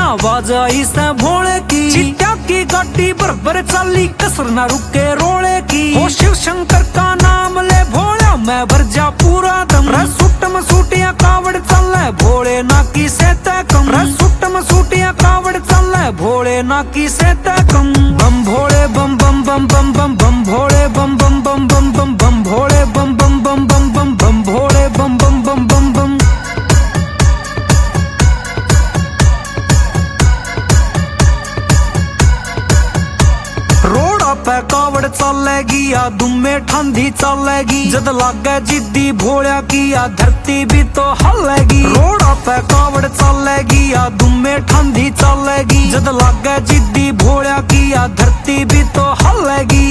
आवाज आई से भोले की, चिट्टा की गाड़ी बरबर चाली कसर ना रुके रोले की। ओ शिव शंकर का नाम ले भोला मैं भर जा पूरा दम, सुट में सूटिया कावड़ चल भोले ना की से कम, सुट में सूटिया कावड़ चल भोले ना की से कम। बम भोले बम बम बम बम बम बम भोले बम बम बम बम बम बम भोले बम बम बम बम बम बम भोले बम बम बम बम बम। रोड़ा पे कावड़ चलेगी या दुमे ठंडी चलेगी, जद लागे जिद्दी भोलिया की या धरती भी तो हलेगी। रोड़ा पे कावड़ चलेगी या दुमे ठंडी चलेगी, जद लागे जिद्दी भोलिया की या धरती भी तो हलेगी।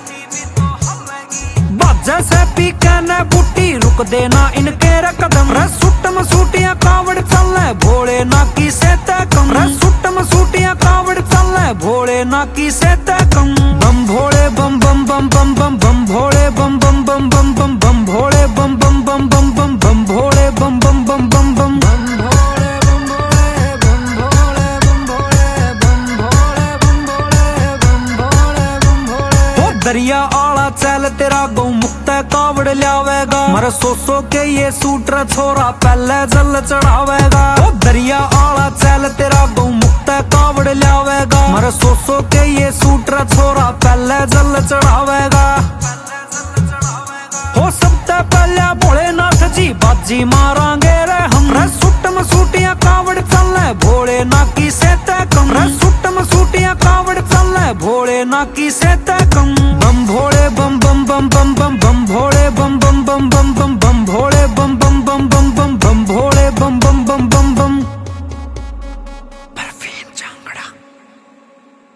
बाजे से पी कहने बूटी रुक देना इनके कदम, सुट में सूटिया कावड़ चले भोले ना की से कम, सुट में सूटिया कावड़ चले भोले ना की से कम। बम भोले बम बम बम बम बम बम भोले बम बम बम बम बम बम भोले बम बम बम बम बम बम भोले बम बम बम बम बम बम भोले बम भोले बम भोले बम भोले बम भोले बम भोले बम भोले बम भोले। ओ दरिया आला चल तेरा गौ मुक्त कावड़ लावेगा, मर सो के ये सूटर छोरा पहले जल चढ़ावेगा। ओ दरिया आला चल तेरा गौ मुक्त कावड़ लावेगा, मर सो के ये सूटर छोरा पहले जल चढ़ावेगा। हो सबसे पहले भोलेनाथ जी बाजी मारांगे रे हम, सुट में सूटिया कावड़ चल भोले ना की से कम, सुट में सूटिया कावड़ चल भोले ना की से कम। बम भोले